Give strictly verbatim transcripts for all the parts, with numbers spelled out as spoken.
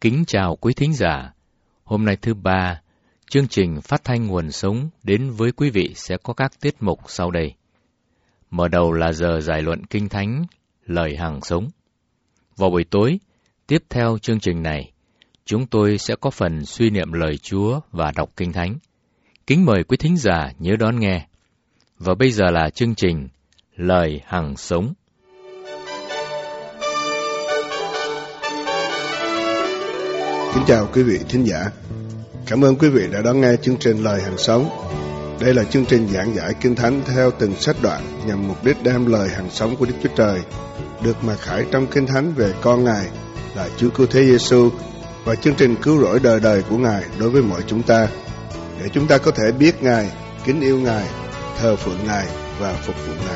Kính chào quý thính giả. Hôm nay thứ ba, chương trình phát thanh nguồn sống đến với quý vị sẽ có các tiết mục sau đây. Mở đầu là giờ giải luận Kinh Thánh, lời hàng sống. Vào buổi tối, tiếp theo chương trình này, chúng tôi sẽ có phần suy niệm lời Chúa và đọc Kinh Thánh. Kính mời quý thính giả nhớ đón nghe. Và bây giờ là chương trình Lời Hằng Sống. Kính chào quý vị thính giả. Cảm ơn quý vị đã đón nghe chương trình Lời Hằng Sống. Đây là chương trình giảng giải Kinh Thánh theo từng sách đoạn nhằm mục đích đem lời hằng sống của Đức Chúa Trời được mặc khải trong Kinh Thánh về con Ngài là Chúa Cứu Thế Giêsu và chương trình cứu rỗi đời đời của Ngài đối với mọi chúng ta, để chúng ta có thể biết Ngài, kính yêu Ngài, thờ phượng Ngài và phục vụ Ngài.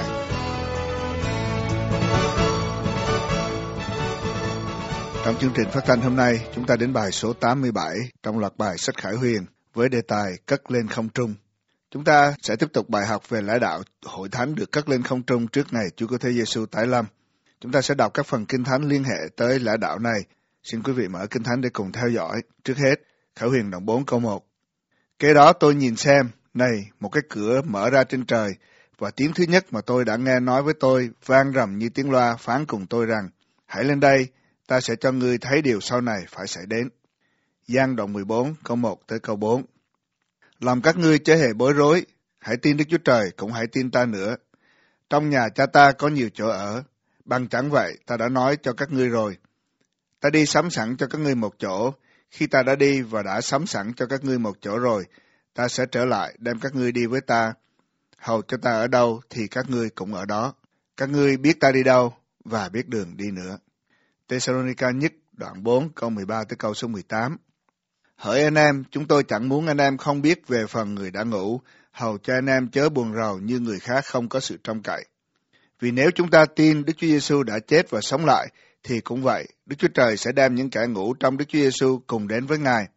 Trong chương trình phát thanh hôm nay, chúng ta đến bài số tám mươi bảy trong loạt bài sách Khải Huyền với đề tài Cất lên không trung. Chúng ta sẽ tiếp tục bài học về lẽ đạo hội thánh được cất lên không trung trước ngày Chúa Cứu Thế Giêsu tái lâm. Chúng ta sẽ đọc các phần Kinh Thánh liên hệ tới lẽ đạo này. Xin quý vị mở Kinh Thánh để cùng theo dõi. Trước hết, Khải Huyền đoạn bốn câu một. Kế đó tôi nhìn xem, này, một cái cửa mở ra trên trời, và tiếng thứ nhất mà tôi đã nghe nói với tôi vang rầm như tiếng loa phán cùng tôi rằng, hãy lên đây, ta sẽ cho ngươi thấy điều sau này phải xảy đến. Giăng đoạn mười bốn câu một tới câu bốn. Lòng các ngươi chớ hề bối rối, hãy tin Đức Chúa Trời cũng hãy tin ta nữa. Trong nhà cha ta có nhiều chỗ ở, bằng chẳng vậy ta đã nói cho các ngươi rồi. Ta đi sắm sẵn cho các ngươi một chỗ, khi ta đã đi và đã sắm sẵn cho các ngươi một chỗ rồi, ta sẽ trở lại đem các ngươi đi với ta. Hầu cho ta ở đâu thì các ngươi cũng ở đó. Các ngươi biết ta đi đâu và biết đường đi nữa. Thessalonica nhất đoạn bốn câu mười ba tới câu số mười tám. Hỡi anh em, chúng tôi chẳng muốn anh em không biết về phần người đã ngủ, hầu cho anh em chớ buồn rầu như người khác không có sự trông cậy. Vì nếu chúng ta tin Đức Chúa Giêsu đã chết và sống lại, thì cũng vậy, Đức Chúa Trời sẽ đem những kẻ ngủ trong Đức Chúa Giêsu cùng đến với Ngài.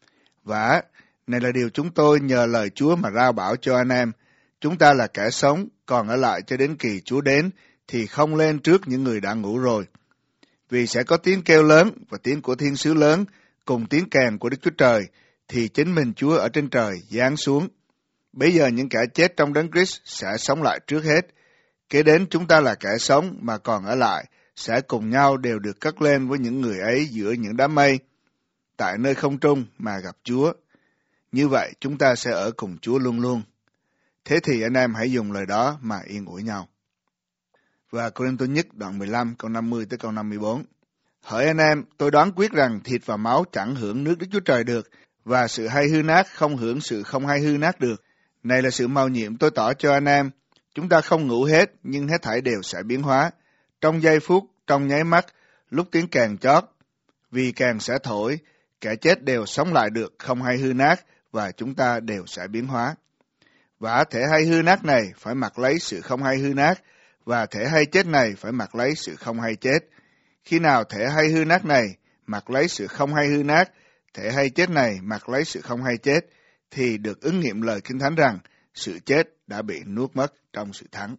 Và này là điều chúng tôi nhờ lời Chúa mà rao bảo cho anh em. Chúng ta là kẻ sống, còn ở lại cho đến kỳ Chúa đến, thì không lên trước những người đã ngủ rồi. Vì sẽ có tiếng kêu lớn và tiếng của thiên sứ lớn, cùng tiếng kèn của Đức Chúa Trời, thì chính mình Chúa ở trên trời giáng xuống. Bây giờ những kẻ chết trong Đấng Christ sẽ sống lại trước hết. Kế đến chúng ta là kẻ sống mà còn ở lại, sẽ cùng nhau đều được cất lên với những người ấy giữa những đám mây, tại nơi không trung mà gặp Chúa. Như vậy chúng ta sẽ ở cùng Chúa luôn luôn. Thế thì anh em hãy dùng lời đó mà yên ủi nhau. Và Cô-rinh-tô nhất đoạn mười lăm câu năm mươi tới câu năm mươi bốn. Hỡi anh em, tôi đoán quyết rằng thịt và máu chẳng hưởng nước Đức Chúa Trời được, và sự hay hư nát không hưởng sự không hay hư nát được. Này là sự mầu nhiệm tôi tỏ cho anh em. Chúng ta không ngủ hết, nhưng hết thảy đều sẽ biến hóa. Trong giây phút, trong nháy mắt, lúc tiếng kèn chót, vì kèn sẽ thổi, kẻ chết đều sống lại được không hay hư nát, và chúng ta đều sẽ biến hóa. Và thể hay hư nát này phải mặc lấy sự không hay hư nát, và thể hay chết này phải mặc lấy sự không hay chết. Khi nào thể hay hư nát này mặc lấy sự không hay hư nát, thể hay chết này mặc lấy sự không hay chết, thì được ứng nghiệm lời Kinh Thánh rằng sự chết đã bị nuốt mất trong sự thắng.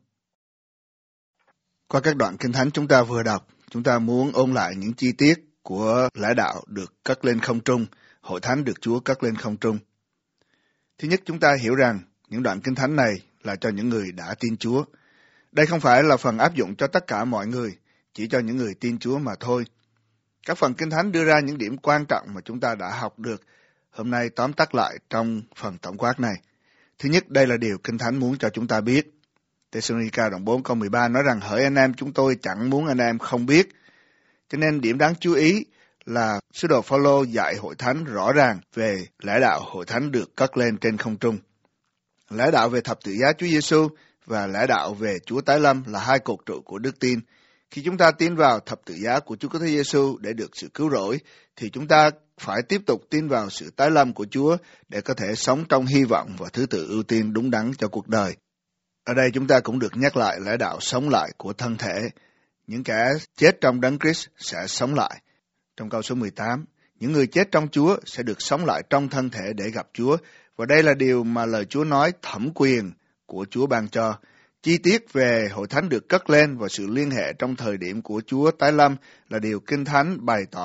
Qua các đoạn Kinh Thánh chúng ta vừa đọc, chúng ta muốn ôn lại những chi tiết của lẽ đạo được cất lên không trung, hội thánh được Chúa cất lên không trung. Thứ nhất, chúng ta hiểu rằng những đoạn Kinh Thánh này là cho những người đã tin Chúa. Đây không phải là phần áp dụng cho tất cả mọi người, chỉ cho những người tin Chúa mà thôi. Các phần Kinh Thánh đưa ra những điểm quan trọng mà chúng ta đã học được, hôm nay tóm tắt lại trong phần tổng quát này. Thứ nhất, đây là điều Kinh Thánh muốn cho chúng ta biết. Thessalonica đoạn bốn câu mười ba nói rằng hỡi anh em, chúng tôi chẳng muốn anh em không biết. Cho nên điểm đáng chú ý là sứ đồ Phao-lô dạy hội thánh rõ ràng về lẽ đạo hội thánh được cất lên trên không trung. Lẽ đạo về thập tự giá Chúa Giêsu và lẽ đạo về Chúa tái lâm là hai cột trụ của đức tin. Khi chúng ta tin vào thập tự giá của Chúa Cứu Thế Giêsu để được sự cứu rỗi, thì chúng ta phải tiếp tục tin vào sự tái lâm của Chúa để có thể sống trong hy vọng và thứ tự ưu tiên đúng đắn cho cuộc đời. Ở đây chúng ta cũng được nhắc lại lẽ đạo sống lại của thân thể. Những kẻ chết trong Đấng Christ sẽ sống lại. Trong câu số mười tám, những người chết trong Chúa sẽ được sống lại trong thân thể để gặp Chúa. Và đây là điều mà lời Chúa nói thẩm quyền của Chúa ban cho. Chi tiết về hội thánh được cất lên và sự liên hệ trong thời điểm của Chúa tái lâm là điều Kinh Thánh bày tỏ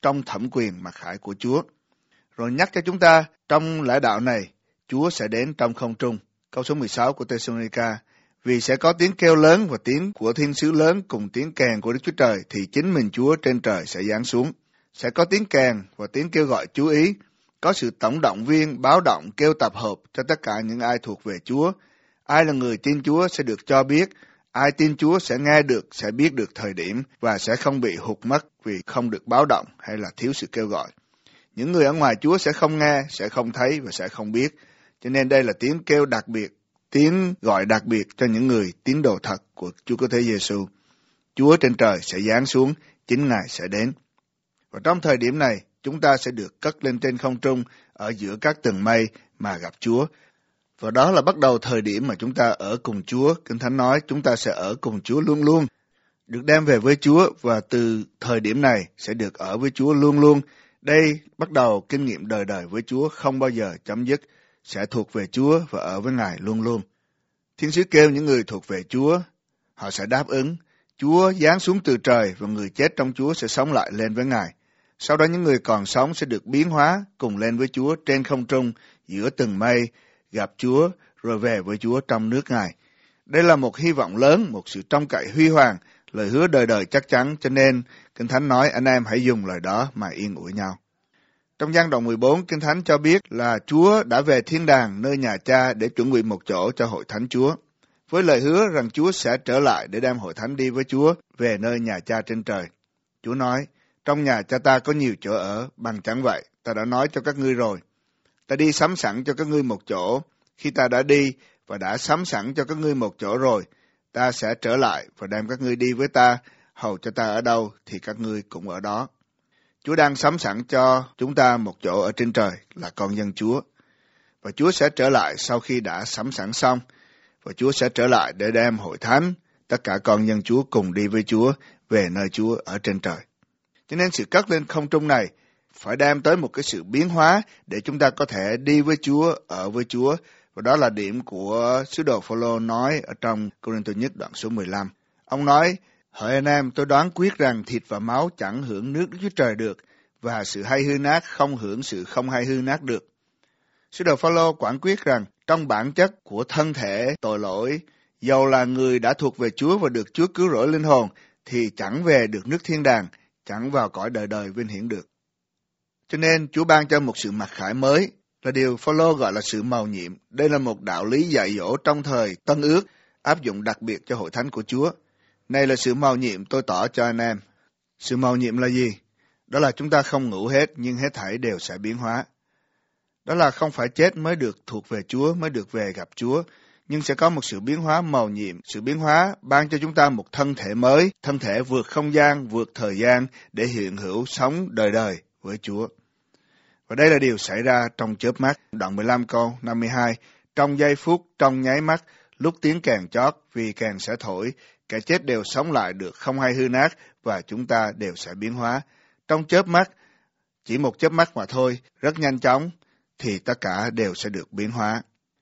trong thẩm quyền mặc khải của Chúa. Rồi nhắc cho chúng ta, trong lẽ đạo này, Chúa sẽ đến trong không trung. Câu số mười sáu của Thessalonica, vì sẽ có tiếng kêu lớn và tiếng của thiên sứ lớn cùng tiếng kèn của Đức Chúa Trời, thì chính mình Chúa trên trời sẽ giáng xuống. Sẽ có tiếng kèn và tiếng kêu gọi chú ý, có sự tổng động viên, báo động, kêu tập hợp cho tất cả những ai thuộc về Chúa. Ai là người tin Chúa sẽ được cho biết, ai tin Chúa sẽ nghe được, sẽ biết được thời điểm và sẽ không bị hụt mất vì không được báo động hay là thiếu sự kêu gọi. Những người ở ngoài Chúa sẽ không nghe, sẽ không thấy và sẽ không biết. Cho nên đây là tiếng kêu đặc biệt, tiếng gọi đặc biệt cho những người tín đồ thật của Chúa Cứu Thế Giêsu. Chúa trên trời sẽ giáng xuống, chính Ngài sẽ đến. Và trong thời điểm này, chúng ta sẽ được cất lên trên không trung ở giữa các tầng mây mà gặp Chúa. Và đó là bắt đầu thời điểm mà chúng ta ở cùng Chúa. Kinh Thánh nói chúng ta sẽ ở cùng Chúa luôn luôn, được đem về với Chúa, và từ thời điểm này sẽ được ở với Chúa luôn luôn. Đây bắt đầu kinh nghiệm đời đời với Chúa, không bao giờ chấm dứt, sẽ thuộc về Chúa và ở với Ngài luôn luôn. Thiên sứ kêu những người thuộc về Chúa, họ sẽ đáp ứng. Chúa giáng xuống từ trời và người chết trong Chúa sẽ sống lại lên với Ngài. Sau đó những người còn sống sẽ được biến hóa cùng lên với Chúa trên không trung, giữa từng mây, gặp Chúa rồi về với Chúa trong nước Ngài. Đây là một hy vọng lớn, một sự trông cậy huy hoàng, lời hứa đời đời chắc chắn, cho nên Kinh Thánh nói anh em hãy dùng lời đó mà yên ủi nhau. Trong gian đoạn mười bốn, Kinh Thánh cho biết là Chúa đã về thiên đàng nơi nhà Cha để chuẩn bị một chỗ cho hội thánh Chúa, với lời hứa rằng Chúa sẽ trở lại để đem hội thánh đi với Chúa về nơi nhà Cha trên trời. Chúa nói, trong nhà Cha ta có nhiều chỗ ở, bằng chẳng vậy, ta đã nói cho các ngươi rồi. Ta đi sắm sẵn cho các ngươi một chỗ, khi ta đã đi và đã sắm sẵn cho các ngươi một chỗ rồi, ta sẽ trở lại và đem các ngươi đi với ta, hầu cho ta ở đâu thì các ngươi cũng ở đó. Chúa đang sắm sẵn cho chúng ta một chỗ ở trên trời là con dân Chúa. Và Chúa sẽ trở lại sau khi đã sắm sẵn xong. Và Chúa sẽ trở lại để đem hội thánh, tất cả con dân Chúa cùng đi với Chúa về nơi Chúa ở trên trời. Cho nên sự cất lên không trung này phải đem tới một cái sự biến hóa để chúng ta có thể đi với Chúa, ở với Chúa. Và đó là điểm của sứ đồ Phô-lô nói ở trong Cô-rinh-tô nhất đoạn số mười lăm. Ông nói, hỡi anh em, tôi đoán quyết rằng thịt và máu chẳng hưởng nước Đức Chúa Trời được, và sự hay hư nát không hưởng sự không hay hư nát được. Sứ đồ Phô-lô quảng quyết rằng trong bản chất của thân thể tội lỗi, dầu là người đã thuộc về Chúa và được Chúa cứu rỗi linh hồn, thì chẳng về được nước thiên đàng, chẳng vào cõi đời đời vinh hiển được. Cho nên Chúa ban cho một sự mặc khải mới, là điều Phô-lô gọi là sự mầu nhiệm. Đây là một đạo lý dạy dỗ trong thời Tân Ước, áp dụng đặc biệt cho hội thánh của Chúa. Này là sự mầu nhiệm tôi tỏ cho anh em. Sự mầu nhiệm là gì? Đó là chúng ta không ngủ hết, nhưng hết thảy đều sẽ biến hóa. Đó là không phải chết mới được thuộc về Chúa, mới được về gặp Chúa, nhưng sẽ có một sự biến hóa mầu nhiệm. Sự biến hóa ban cho chúng ta một thân thể mới, thân thể vượt không gian, vượt thời gian để hiện hữu sống đời đời với Chúa. Và đây là điều xảy ra trong chớp mắt. Đoạn mười lăm câu năm mươi hai, trong giây phút, trong nháy mắt, lúc tiếng kèn chót, vì kèn sẽ thổi, kẻ chết đều sống lại được không hay hư nát, và chúng ta đều sẽ biến hóa. Trong chớp mắt, chỉ một chớp mắt mà thôi, rất nhanh chóng, thì tất cả đều sẽ được biến hóa.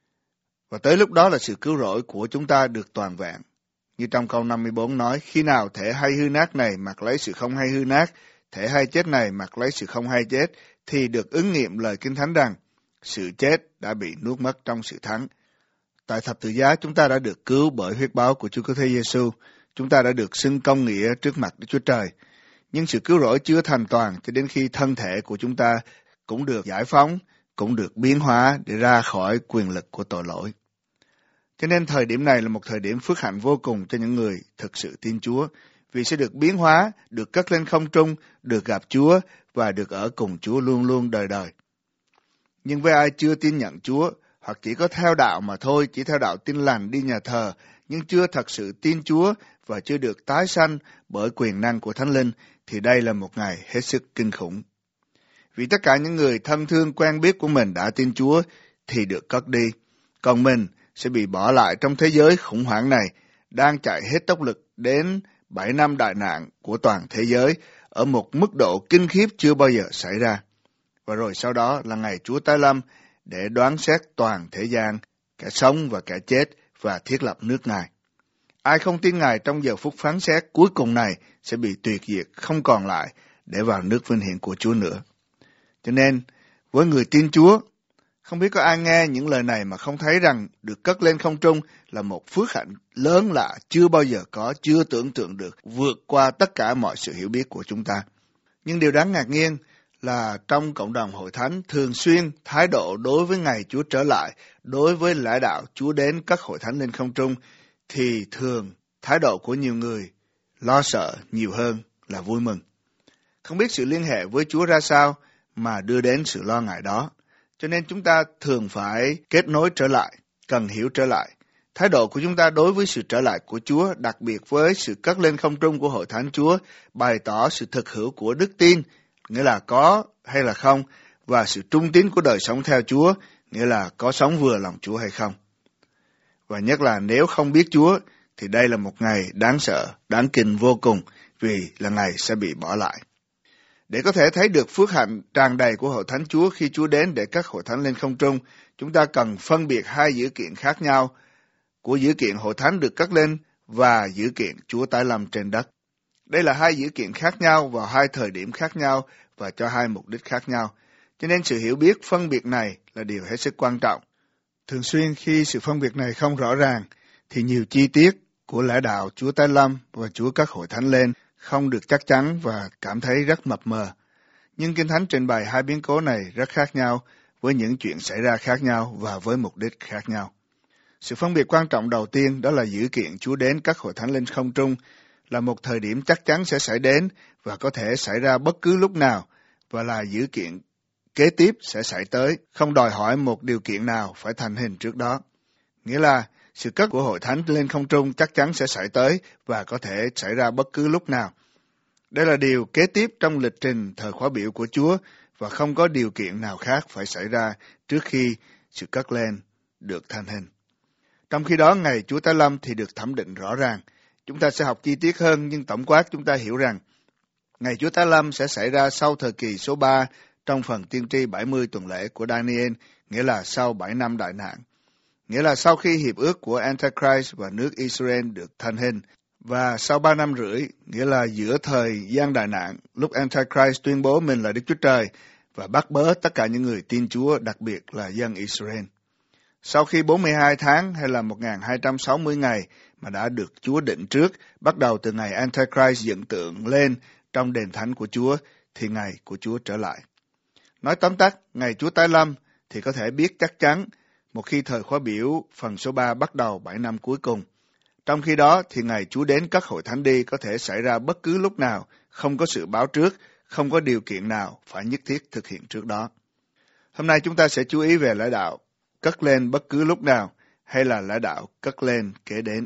Và tới lúc đó là sự cứu rỗi của chúng ta được toàn vẹn. Như trong câu năm mươi bốn nói, khi nào thể hay hư nát này mặc lấy sự không hay hư nát, thể hay chết này mặc lấy sự không hay chết, thì được ứng nghiệm lời Kinh Thánh rằng, sự chết đã bị nuốt mất trong sự thắng. Tại thập tự giá chúng ta đã được cứu bởi huyết báo của Chúa Cứu Thế Giêsu. Chúng ta đã được xưng công nghĩa trước mặt Đức Chúa Trời. Nhưng sự cứu rỗi chưa thành toàn cho đến khi thân thể của chúng ta cũng được giải phóng, cũng được biến hóa để ra khỏi quyền lực của tội lỗi. Cho nên thời điểm này là một thời điểm phước hạnh vô cùng cho những người thực sự tin Chúa, vì sẽ được biến hóa, được cất lên không trung, được gặp Chúa và được ở cùng Chúa luôn luôn đời đời. Nhưng với ai chưa tin nhận Chúa, hoặc chỉ có theo đạo mà thôi, chỉ theo đạo tin lành đi nhà thờ, nhưng chưa thật sự tin Chúa và chưa được tái sanh bởi quyền năng của Thánh Linh, thì đây là một ngày hết sức kinh khủng. Vì tất cả những người thân thương quen biết của mình đã tin Chúa thì được cất đi, còn mình sẽ bị bỏ lại trong thế giới khủng hoảng này, đang chạy hết tốc lực đến bảy năm đại nạn của toàn thế giới ở một mức độ kinh khiếp chưa bao giờ xảy ra. Và rồi sau đó là ngày Chúa tái lâm để đoán xét toàn thế gian, kẻ sống và kẻ chết, và thiết lập nước Ngài. Ai không tin Ngài trong giờ phút phán xét cuối cùng này sẽ bị tuyệt diệt, không còn lại, để vào nước vinh hiển của Chúa nữa. Cho nên, với người tin Chúa, không biết có ai nghe những lời này mà không thấy rằng được cất lên không trung là một phước hạnh lớn lạ, chưa bao giờ có, chưa tưởng tượng được, vượt qua tất cả mọi sự hiểu biết của chúng ta. Nhưng điều đáng ngạc nhiên là trong cộng đồng hội thánh thường xuyên thái độ đối với ngày Chúa trở lại, đối với lẽ đạo Chúa đến cất hội thánh lên không trung, thì thường thái độ của nhiều người lo sợ nhiều hơn là vui mừng. Không biết sự liên hệ với Chúa ra sao mà đưa đến sự lo ngại đó. Cho nên chúng ta thường phải kết nối trở lại, cần hiểu trở lại. Thái độ của chúng ta đối với sự trở lại của Chúa, đặc biệt với sự cất lên không trung của hội thánh Chúa, bày tỏ sự thực hữu của đức tin, nghĩa là có hay là không, và sự trung tín của đời sống theo Chúa, nghĩa là có sống vừa lòng Chúa hay không. Và nhất là nếu không biết Chúa, thì đây là một ngày đáng sợ, đáng kinh vô cùng, vì là ngày sẽ bị bỏ lại. Để có thể thấy được phước hạnh tràn đầy của hội thánh Chúa khi Chúa đến để cất hội thánh lên không trung, chúng ta cần phân biệt hai dữ kiện khác nhau của dữ kiện hội thánh được cất lên và dữ kiện Chúa tái lâm trên đất. Đây là hai dữ kiện khác nhau vào hai thời điểm khác nhau và cho hai mục đích khác nhau. Cho nên sự hiểu biết phân biệt này là điều hết sức quan trọng. Thường xuyên khi sự phân biệt này không rõ ràng, thì nhiều chi tiết của lẽ đạo Chúa tái lâm và Chúa cất hội thánh lên không được chắc chắn và cảm thấy rất mập mờ. Nhưng Kinh Thánh trình bày hai biến cố này rất khác nhau, với những chuyện xảy ra khác nhau và với mục đích khác nhau. Sự phân biệt quan trọng đầu tiên đó là dữ kiện Chúa đến cất hội thánh lên không trung là một thời điểm chắc chắn sẽ xảy đến và có thể xảy ra bất cứ lúc nào, và là dữ kiện kế tiếp sẽ xảy tới, không đòi hỏi một điều kiện nào phải thành hình trước đó. Nghĩa là sự cất của hội thánh lên không trung chắc chắn sẽ xảy tới và có thể xảy ra bất cứ lúc nào. Đây là điều kế tiếp trong lịch trình thời khóa biểu của Chúa và không có điều kiện nào khác phải xảy ra trước khi sự cất lên được thành hình. Trong khi đó, ngày Chúa tái lâm thì được thẩm định rõ ràng. Chúng ta sẽ học chi tiết hơn, nhưng tổng quát chúng ta hiểu rằng ngày Chúa tái lâm sẽ xảy ra sau thời kỳ số ba trong phần tiên tri bảy mươi tuần lễ của Daniel, nghĩa là sau bảy năm đại nạn. Nghĩa là sau khi hiệp ước của Antichrist và nước Israel được thành hình, và sau ba năm rưỡi, nghĩa là giữa thời gian đại nạn, lúc Antichrist tuyên bố mình là Đức Chúa Trời và bắt bớ tất cả những người tin Chúa, đặc biệt là dân Israel. Sau khi bốn mươi hai tháng hay là một nghìn hai trăm sáu mươi ngày mà đã được Chúa định trước, bắt đầu từ ngày Antichrist dựng tượng lên trong đền thánh của Chúa, thì ngày của Chúa trở lại. Nói tóm tắt, ngày Chúa tái lâm thì có thể biết chắc chắn một khi thời khóa biểu phần số ba bắt đầu bảy năm cuối cùng. Trong khi đó thì ngày Chúa đến cất hội thánh đi có thể xảy ra bất cứ lúc nào, không có sự báo trước, không có điều kiện nào phải nhất thiết thực hiện trước đó. Hôm nay chúng ta sẽ chú ý về lẽ đạo cất lên bất cứ lúc nào hay là lẽ đạo cất lên kế đến.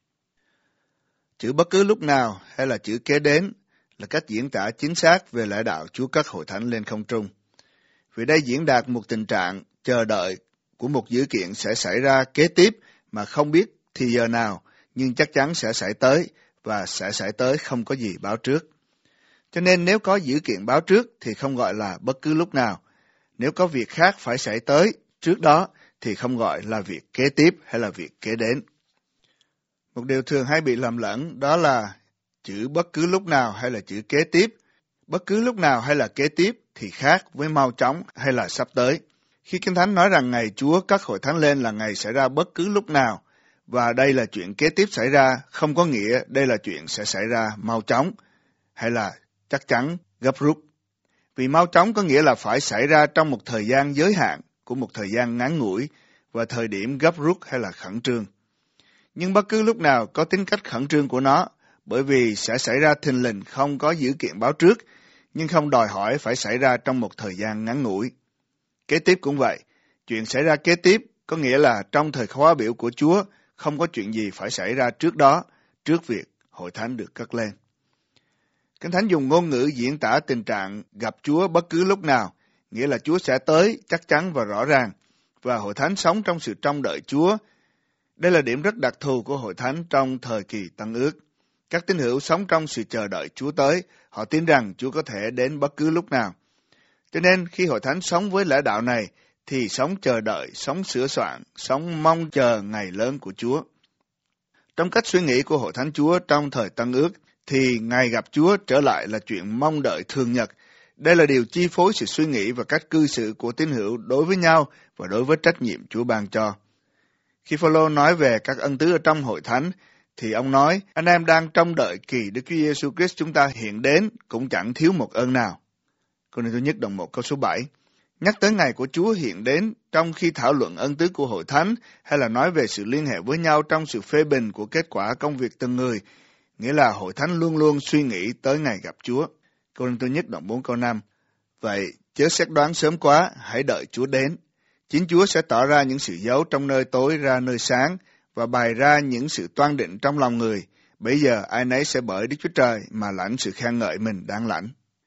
Chữ bất cứ lúc nào hay là chữ kế đến là cách diễn tả chính xác về lẽ đạo Chúa cất hội thánh lên không trung. Vì đây diễn đạt một tình trạng chờ đợi của một dữ kiện sẽ xảy ra kế tiếp mà không biết thì giờ nào, nhưng chắc chắn sẽ xảy tới và sẽ xảy tới không có gì báo trước. Cho nên nếu có dữ kiện báo trước thì không gọi là bất cứ lúc nào. Nếu có việc khác phải xảy tới trước đó thì không gọi là việc kế tiếp hay là việc kế đến. Một điều thường hay bị lầm lẫn đó là chữ bất cứ lúc nào hay là chữ kế tiếp. Bất cứ lúc nào hay là kế tiếp thì khác với mau chóng hay là sắp tới. Khi Kinh Thánh nói rằng ngày Chúa cất hội thánh lên là ngày xảy ra bất cứ lúc nào, và đây là chuyện kế tiếp xảy ra, không có nghĩa đây là chuyện sẽ xảy ra mau chóng hay là chắc chắn gấp rút. Vì mau chóng có nghĩa là phải xảy ra trong một thời gian giới hạn của một thời gian ngắn ngủi và thời điểm gấp rút hay là khẩn trương. Nhưng bất cứ lúc nào có tính cách khẩn trương của nó, bởi vì sẽ xảy ra thình lình không có dữ kiện báo trước, nhưng không đòi hỏi phải xảy ra trong một thời gian ngắn ngủi. Kế tiếp cũng vậy, chuyện xảy ra kế tiếp có nghĩa là trong thời khóa biểu của Chúa không có chuyện gì phải xảy ra trước đó, trước việc hội thánh được cất lên. Kinh Thánh dùng ngôn ngữ diễn tả tình trạng gặp Chúa bất cứ lúc nào, nghĩa là Chúa sẽ tới chắc chắn và rõ ràng, và hội thánh sống trong sự trông đợi Chúa. Đây là điểm rất đặc thù của hội thánh trong thời kỳ Tân Ước. Các tín hữu sống trong sự chờ đợi Chúa tới, họ tin rằng Chúa có thể đến bất cứ lúc nào. Cho nên khi hội thánh sống với lẽ đạo này, thì sống chờ đợi, sống sửa soạn, sống mong chờ ngày lớn của Chúa. Trong cách suy nghĩ của hội thánh Chúa trong thời Tân Ước, thì ngày gặp Chúa trở lại là chuyện mong đợi thường nhật. Đây là điều chi phối sự suy nghĩ và cách cư xử của tín hữu đối với nhau và đối với trách nhiệm Chúa ban cho. Khi Phao-lô nói về các ân tứ ở trong hội thánh, thì ông nói, anh em đang trông đợi kỳ Đức Chúa Giêsu Christ chúng ta hiện đến, cũng chẳng thiếu một ơn nào. Cô-rinh-tô nhất đoạn một câu số bảy. Nhắc tới ngày của Chúa hiện đến trong khi thảo luận ân tứ của hội thánh, hay là nói về sự liên hệ với nhau trong sự phê bình của kết quả công việc từng người, nghĩa là hội thánh luôn luôn suy nghĩ tới ngày gặp Chúa. Cô-rinh-tô nhất đoạn bốn câu năm. Vậy, chớ xét đoán sớm quá, hãy đợi Chúa đến. Chính Chúa sẽ tỏ ra những sự giấu trong nơi tối ra nơi sáng, và bày ra những sự toan định trong lòng người. Bây giờ ai nấy sẽ bởi Đức Chúa Trời mà lãnh sự khen ngợi mình đang lãnh.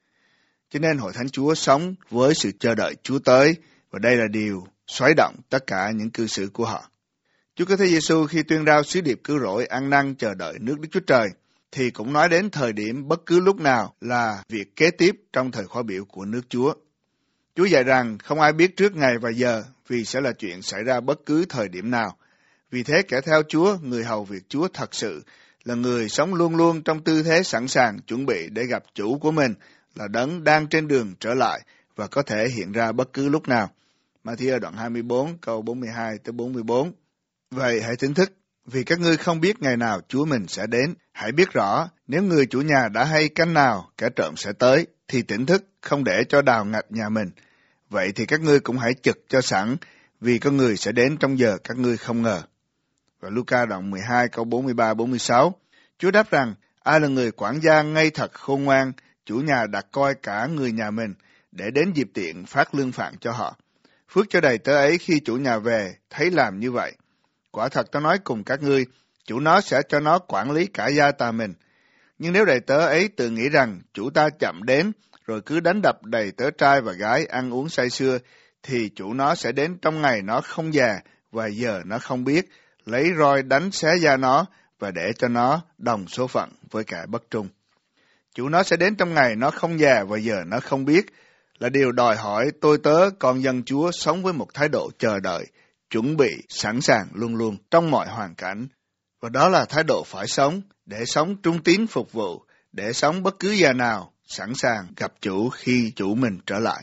Cho nên hội thánh Chúa sống với sự chờ đợi Chúa tới, và đây là điều xoáy động tất cả những cư xử của họ. Chúa Cứu Thế Giêsu khi tuyên rao sứ điệp cứu rỗi ăn năn chờ đợi nước Đức Chúa Trời, thì cũng nói đến thời điểm bất cứ lúc nào là việc kế tiếp trong thời khóa biểu của nước Chúa. Chúa dạy rằng không ai biết trước ngày và giờ, vì sẽ là chuyện xảy ra bất cứ thời điểm nào. Vì thế kẻ theo Chúa, người hầu việc Chúa thật sự là người sống luôn luôn trong tư thế sẵn sàng chuẩn bị để gặp chủ của mình, là đấng đang trên đường trở lại và có thể hiện ra bất cứ lúc nào. Ma-thi-ơ đoạn hai mươi bốn câu bốn mươi hai tới bốn mươi bốn. Vậy hãy tỉnh thức, vì các ngươi không biết ngày nào Chúa mình sẽ đến. Hãy biết rõ, nếu người chủ nhà đã hay canh nào kẻ trộm sẽ tới, thì tỉnh thức không để cho đào ngạch nhà mình. Vậy thì các ngươi cũng hãy trực cho sẵn, vì có người sẽ đến trong giờ các ngươi không ngờ. Và Luca đoạn mười hai câu bốn mươi ba bốn mươi sáu, Chúa đáp rằng, ai là người quản gia ngây thật khôn ngoan, chủ nhà đặt coi cả người nhà mình, để đến dịp tiện phát lương phạn cho họ. Phước cho đầy tớ ấy khi chủ nhà về, thấy làm như vậy. Quả thật tôi nói cùng các ngươi, chủ nó sẽ cho nó quản lý cả gia tài mình. Nhưng nếu đầy tớ ấy tự nghĩ rằng chủ ta chậm đến, rồi cứ đánh đập đầy tớ trai và gái ăn uống say sưa, thì chủ nó sẽ đến trong ngày nó không già và giờ nó không biết, lấy roi đánh xé da nó và để cho nó đồng số phận với kẻ bất trung. Chủ nó sẽ đến trong ngày nó không già và giờ nó không biết, là điều đòi hỏi tôi tớ con dân Chúa sống với một thái độ chờ đợi, chuẩn bị, sẵn sàng luôn luôn trong mọi hoàn cảnh. Và đó là thái độ phải sống, để sống trung tín phục vụ, để sống bất cứ giờ nào, sẵn sàng gặp chủ khi chủ mình trở lại.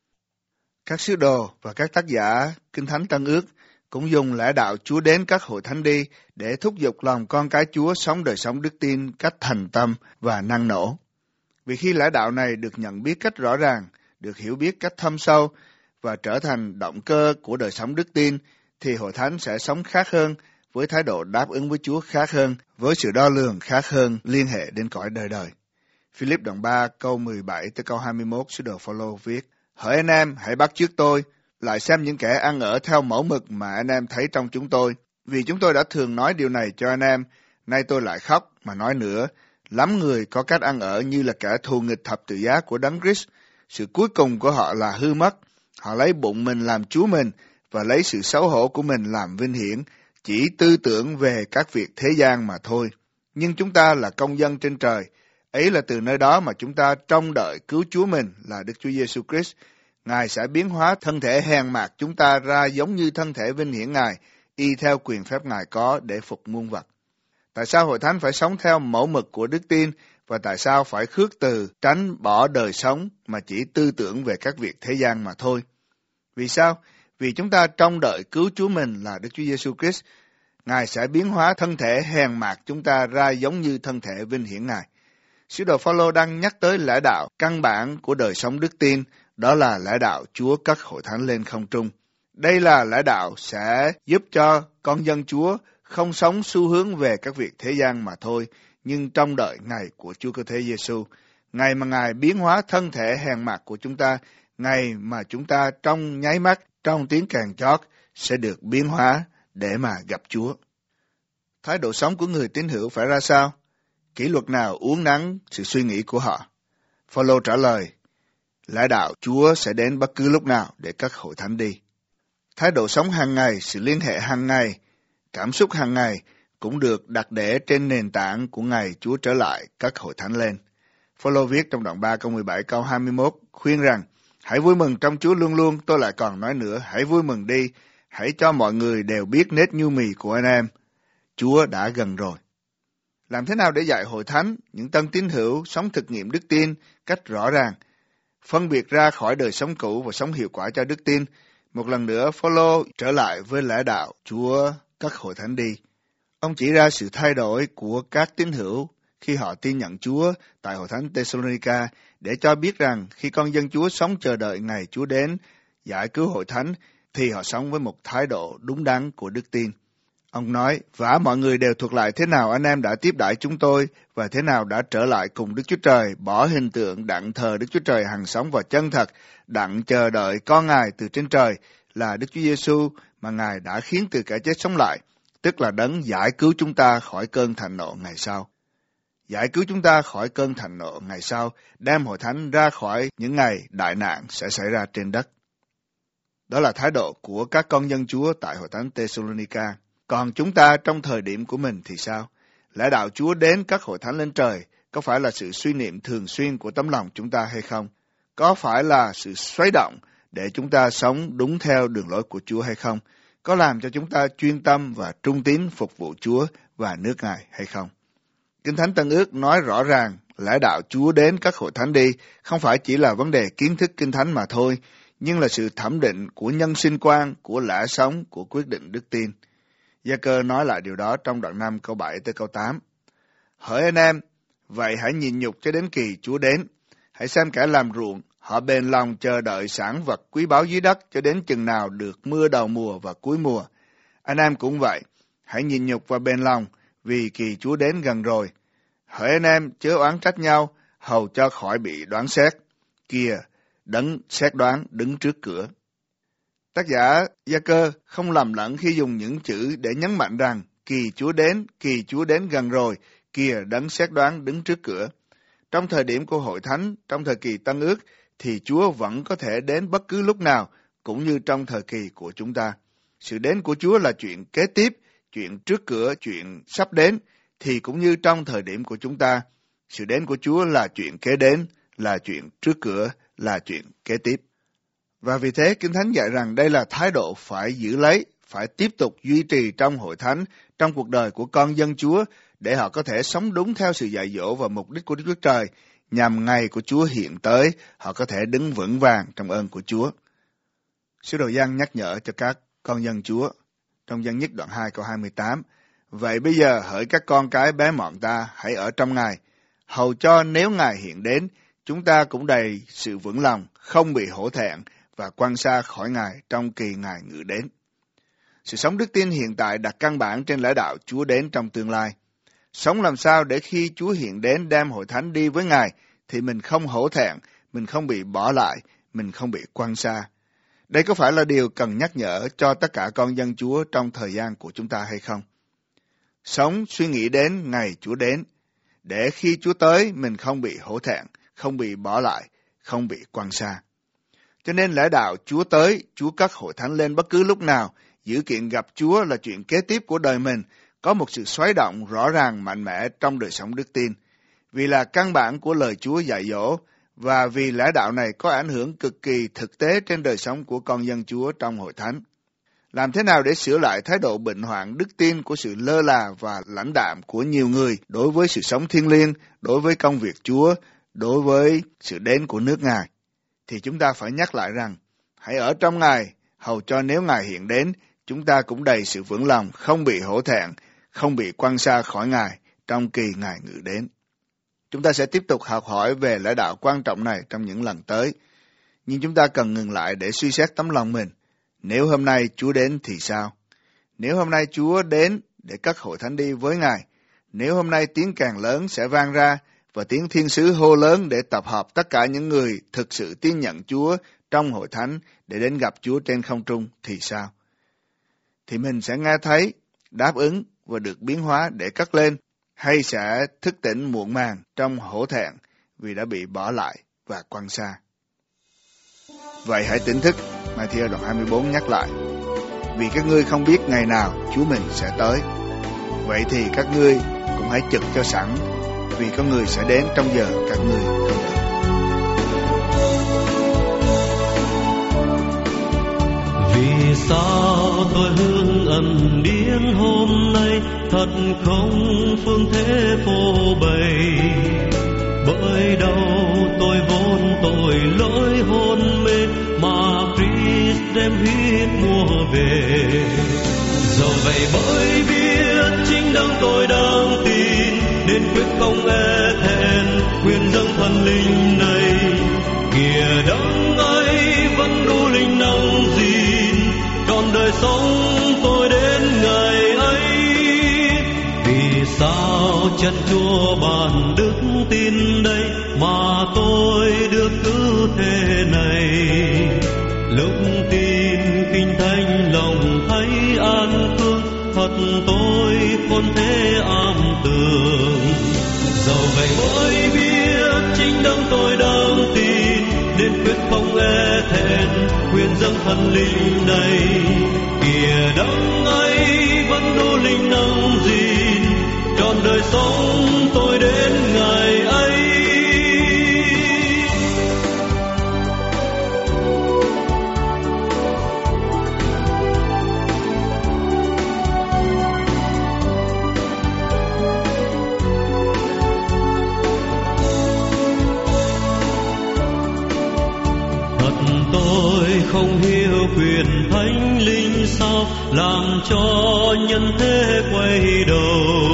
Các sứ đồ và các tác giả Kinh Thánh Tân Ước cũng dùng lẽ đạo Chúa đến các hội thánh đi để thúc giục lòng con cái Chúa sống đời sống đức tin cách thành tâm và năng nổ. Vì khi lẽ đạo này được nhận biết cách rõ ràng, được hiểu biết cách thâm sâu và trở thành động cơ của đời sống đức tin, thì hội thánh sẽ sống khác hơn, với thái độ đáp ứng với Chúa khác hơn, với sự đo lường khác hơn, liên hệ đến cõi đời đời. Philip đoạn ba câu mười bảy tới câu hai mươi mốt, sứ đồ Phao-lô viết: Hỡi anh em, hãy bắt chước tôi, lại xem những kẻ ăn ở theo mẫu mực mà anh em thấy trong chúng tôi. Vì chúng tôi đã thường nói điều này cho anh em, nay tôi lại khóc mà nói nữa. Lắm người có cách ăn ở như là kẻ thù nghịch thập tự giá của Đấng Christ. Sự cuối cùng của họ là hư mất. Họ lấy bụng mình làm Chúa mình và lấy sự xấu hổ của mình làm vinh hiển, chỉ tư tưởng về các việc thế gian mà thôi. Nhưng chúng ta là công dân trên trời. Ấy là từ nơi đó mà chúng ta trông đợi cứu Chúa mình là Đức Chúa Giêsu Christ. Ngài sẽ biến hóa thân thể hèn mạt chúng ta ra giống như thân thể vinh hiển Ngài, y theo quyền phép Ngài có để phục muôn vật. Tại sao hội thánh phải sống theo mẫu mực của đức tin, và tại sao phải khước từ tránh bỏ đời sống mà chỉ tư tưởng về các việc thế gian mà thôi? Vì sao? Vì chúng ta trông đợi cứu Chúa mình là Đức Chúa Giêsu Christ. Ngài sẽ biến hóa thân thể hèn mạt chúng ta ra giống như thân thể vinh hiển Ngài. Sứ đồ Phao-lô đang nhắc tới lẽ đạo căn bản của đời sống đức tin, đó là lẽ đạo Chúa cất hội thánh lên không trung. Đây là lẽ đạo sẽ giúp cho con dân Chúa không sống xu hướng về các việc thế gian mà thôi, nhưng trông đợi ngày của Chúa Cứu Thế Giêsu, ngày mà Ngài biến hóa thân thể hèn mạt của chúng ta, ngày mà chúng ta trong nháy mắt, trong tiếng kèn chót sẽ được biến hóa để mà gặp Chúa. Thái độ sống của người tín hữu phải ra sao? Kỷ luật nào uốn nắn sự suy nghĩ của họ? Phao-lô trả lời, lẽ đạo Chúa sẽ đến bất cứ lúc nào để cất hội thánh đi. Thái độ sống hàng ngày, sự liên hệ hàng ngày, cảm xúc hàng ngày cũng được đặt để trên nền tảng của ngày Chúa trở lại cất hội thánh lên. Phao-lô viết trong đoạn ba câu mười bảy câu hai mươi mốt khuyên rằng, hãy vui mừng trong Chúa luôn luôn, tôi lại còn nói nữa, hãy vui mừng đi, hãy cho mọi người đều biết nết nhu mì của anh em. Chúa đã gần rồi. Làm thế nào để dạy hội thánh, những tân tín hữu sống thực nghiệm đức tin cách rõ ràng, phân biệt ra khỏi đời sống cũ và sống hiệu quả cho đức tin? Một lần nữa, Phaolô trở lại với lẽ đạo Chúa các hội thánh đi. Ông chỉ ra sự thay đổi của các tín hữu khi họ tin nhận Chúa tại hội thánh Thessalonica để cho biết rằng khi con dân Chúa sống chờ đợi ngày Chúa đến giải cứu hội thánh thì họ sống với một thái độ đúng đắn của đức tin. Ông nói, vả mọi người đều thuật lại thế nào anh em đã tiếp đãi chúng tôi và thế nào đã trở lại cùng Đức Chúa Trời, bỏ hình tượng đặng thờ Đức Chúa Trời hằng sống và chân thật, đặng chờ đợi con Ngài từ trên trời là Đức Chúa Giêsu mà Ngài đã khiến từ kẻ chết sống lại, tức là đấng giải cứu chúng ta khỏi cơn thạnh nộ ngày sau. Giải cứu chúng ta khỏi cơn thạnh nộ ngày sau, đem hội thánh ra khỏi những ngày đại nạn sẽ xảy ra trên đất. Đó là thái độ của các con dân Chúa tại hội thánh Thessalonica. Còn chúng ta trong thời điểm của mình thì sao? Lẽ đạo Chúa đến các hội thánh lên trời có phải là sự suy niệm thường xuyên của tấm lòng chúng ta hay không? Có phải là sự xoáy động để chúng ta sống đúng theo đường lối của Chúa hay không? Có làm cho chúng ta chuyên tâm và trung tín phục vụ Chúa và nước Ngài hay không? Kinh Thánh Tân Ước nói rõ ràng lẽ đạo Chúa đến các hội thánh đi không phải chỉ là vấn đề kiến thức Kinh Thánh mà thôi, nhưng là sự thẩm định của nhân sinh quan, của lẽ sống, của quyết định đức tin. Gia-cơ nói lại điều đó trong đoạn năm câu bảy tới câu tám. Hỡi anh em, vậy hãy nhịn nhục cho đến kỳ Chúa đến. Hãy xem kẻ làm ruộng, họ bền lòng chờ đợi sản vật quý báu dưới đất cho đến chừng nào được mưa đầu mùa và cuối mùa. Anh em cũng vậy, hãy nhịn nhục và bền lòng, vì kỳ Chúa đến gần rồi. Hỡi anh em, chớ oán trách nhau, hầu cho khỏi bị đoán xét. Kìa, đấng xét đoán đứng trước cửa. Tác giả Gia-cơ không lầm lẫn khi dùng những chữ để nhấn mạnh rằng kỳ Chúa đến, kỳ Chúa đến gần rồi, kìa đấng xét đoán đứng trước cửa. Trong thời điểm của hội thánh, trong thời kỳ Tân Ước, thì Chúa vẫn có thể đến bất cứ lúc nào, cũng như trong thời kỳ của chúng ta. Sự đến của Chúa là chuyện kế tiếp, chuyện trước cửa, chuyện sắp đến, thì cũng như trong thời điểm của chúng ta, sự đến của Chúa là chuyện kế đến, là chuyện trước cửa, là chuyện kế tiếp. Và vì thế, Kinh Thánh dạy rằng đây là thái độ phải giữ lấy, phải tiếp tục duy trì trong hội thánh, trong cuộc đời của con dân Chúa, để họ có thể sống đúng theo sự dạy dỗ và mục đích của Đức Chúa Trời, nhằm ngày của Chúa hiện tới, họ có thể đứng vững vàng trong ơn của Chúa. Sứ đồ Giăng nhắc nhở cho các con dân Chúa, trong Giăng nhất đoạn hai câu hai mươi tám, vậy bây giờ hỡi các con cái bé mọn ta, hãy ở trong Ngài, hầu cho nếu Ngài hiện đến, chúng ta cũng đầy sự vững lòng, không bị hổ thẹn và quăng xa khỏi Ngài trong kỳ Ngài ngự đến. Sự sống đức tin hiện tại đặt căn bản trên lẽ đạo Chúa đến trong tương lai. Sống làm sao để khi Chúa hiện đến đem hội thánh đi với Ngài, thì mình không hổ thẹn, mình không bị bỏ lại, mình không bị quăng xa. Đây có phải là điều cần nhắc nhở cho tất cả con dân Chúa trong thời gian của chúng ta hay không? Sống suy nghĩ đến ngày Chúa đến, để khi Chúa tới mình không bị hổ thẹn, không bị bỏ lại, không bị quăng xa. Cho nên lẽ đạo Chúa tới, Chúa cất hội thánh lên bất cứ lúc nào, dữ kiện gặp Chúa là chuyện kế tiếp của đời mình, có một sự xoáy động rõ ràng mạnh mẽ trong đời sống đức tin. Vì là căn bản của lời Chúa dạy dỗ, và vì lẽ đạo này có ảnh hưởng cực kỳ thực tế trên đời sống của con dân Chúa trong hội thánh. Làm thế nào để sửa lại thái độ bệnh hoạn đức tin của sự lơ là và lãnh đạm của nhiều người đối với sự sống thiêng liêng, đối với công việc Chúa, đối với sự đến của nước Ngài? Thì chúng ta phải nhắc lại rằng, hãy ở trong Ngài, hầu cho nếu Ngài hiện đến, chúng ta cũng đầy sự vững lòng, không bị hổ thẹn, không bị quăng xa khỏi Ngài trong kỳ Ngài ngự đến. Chúng ta sẽ tiếp tục học hỏi về lẽ đạo quan trọng này trong những lần tới. Nhưng chúng ta cần ngừng lại để suy xét tấm lòng mình. Nếu hôm nay Chúa đến thì sao? Nếu hôm nay Chúa đến để cất hội thánh đi với Ngài, nếu hôm nay tiếng kèn lớn sẽ vang ra và tiếng thiên sứ hô lớn để tập hợp tất cả những người thực sự tin nhận Chúa trong hội thánh để đến gặp Chúa trên không trung thì sao? Thì mình sẽ nghe thấy, đáp ứng và được biến hóa để cất lên, hay sẽ thức tỉnh muộn màng trong hổ thẹn vì đã bị bỏ lại và quăng xa. Vậy hãy tỉnh thức, Ma-thi-ơ đoạn hai mươi bốn nhắc lại, vì các ngươi không biết ngày nào Chúa mình sẽ tới. Vậy thì các ngươi cũng hãy trực cho sẵn, vì có người sẽ đến trong giờ các ngươi không ngờ. Vì sao tôi hơn ẩn điển hôm nay thật không phương thế phô bày. Bởi đâu tôi vốn tội lỗi hôn mê mà Christ đem huyết mua về. Dẫu vậy bởi biết chính đấng tôi đang tin nên quyết không e thẹn quyền dâng thần linh này. Kìa đấng ấy vẫn đủ linh năng gìn trọn đời sống tôi đến ngày ấy. Vì sao chân Chúa ban đức tin đây mà tôi được cứ thế này. Lúc tin kinh thánh lòng thấy an cương, thật tôi khôn thế am tường. Dẫu vậy mới biết chính đấng tôi đang tin nên quyết không e thẹn quyền dâng thần linh này. Kìa đấng ấy vẫn đủ linh năng gìn trọn đời sống tôi đến ngày ấy. Tôi không hiểu quyền thánh linh sao làm cho nhân thế quay đầu.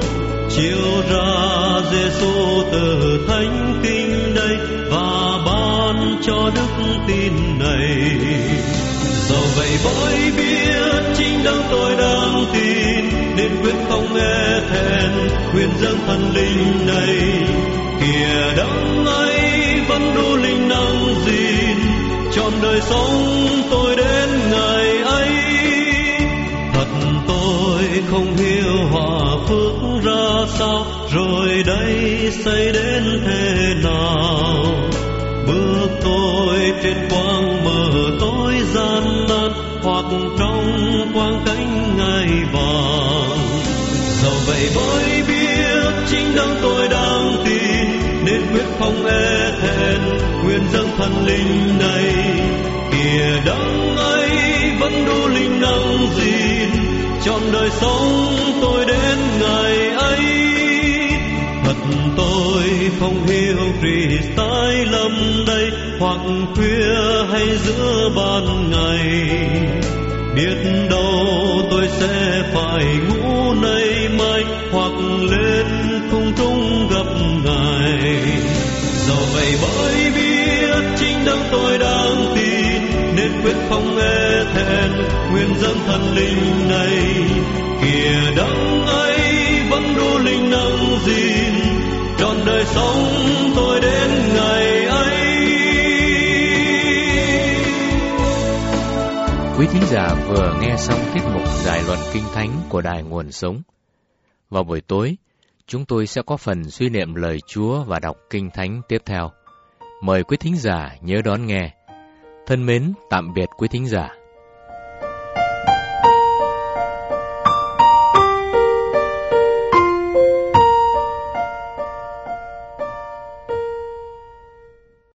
Chiếu ra Giêsu từ thánh kinh đây và ban cho đức tin này. Dẫu vậy bởi biết chính đấng tôi đang tin nên quyết không e thẹn quyền dâng thần linh này. Kìa đấng ấy vẫn đủ linh năng gìn trọn đời sống tôi đến ngày ấy. Thật tôi không hiểu hòa phước ra sao, rồi đây xây đến thế nào. Bước tôi trên quang mờ tối gian nan, hoặc trong quang cánh ngai vàng. Dẫu vậy bởi biết chính đấng tôi đang tin nên quyết không e thẹn quyền dâng thần linh này. Kìa đấng ấy vẫn đủ linh năng gìn trọn đời sống tôi đến ngày ấy. Thật tôi không hiểu Christ tái lâm đây, hoặc khuya hay giữa ban ngày. Biết đâu tôi sẽ phải ngủ nay mai, hoặc lên không trung gặp Ngài. Dẫu vậy bởi biết chính đấng tôi đang tin nên quyết không e thẹn quyền dâng thần linh này. Kìa đấng ấy vẫn đủ linh năng gìn trọn đời sống tôi đến ngày ấy. Quý thính giả vừa nghe xong tiết mục giải luận Kinh Thánh của Đài Nguồn Sống. Vào buổi tối, chúng tôi sẽ có phần suy niệm lời Chúa và đọc Kinh Thánh tiếp theo. Mời quý thính giả nhớ đón nghe. Thân mến, tạm biệt quý thính giả.